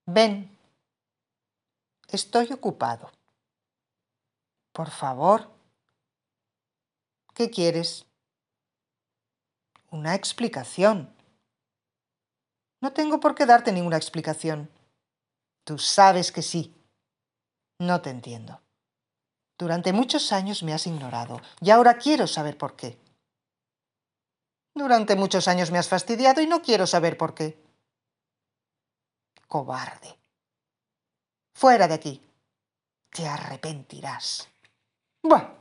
Ven. Estoy ocupado. Por favor. ¿Qué quieres? Una explicación. No tengo por qué darte ninguna explicación. Tú sabes que sí. No te entiendo. Durante muchos años me has ignorado y ahora quiero saber por qué. Durante muchos años me has fastidiado y no quiero saber por qué. Cobarde. Fuera de aquí. Te arrepentirás. Buah.